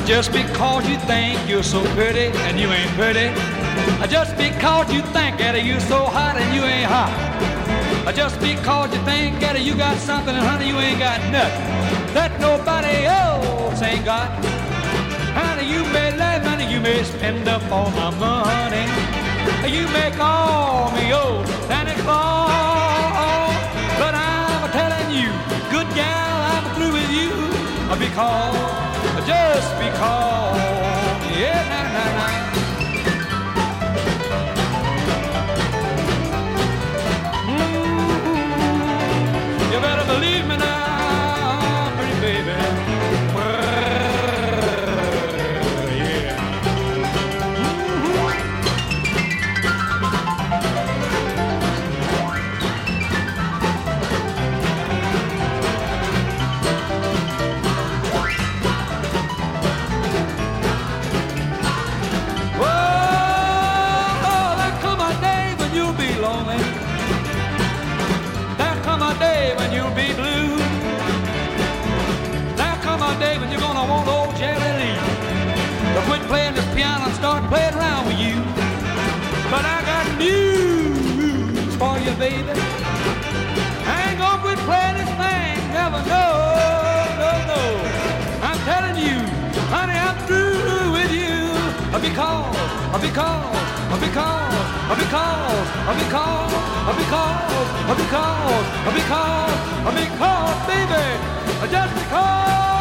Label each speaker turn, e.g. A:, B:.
A: Just because you think you're so pretty and you ain't pretty. Just because you think that you're so hot and you ain't hot. Just because you think that you got something and honey you ain't got nothing that nobody else ain't got. Honey, you may love money, you may spend up all my money. You may call me old Santa Claus, but I'm telling you, good gal, I'm through with you because, just because, yeah, nah, nah, nah. You better believe me now, pretty baby. Quit playing this piano and start playing around with you. But I got news for you, baby. I ain't gonna quit playing this thing, never, no, no, no. I'm telling you, honey, I'm through with you. Because, baby, just because.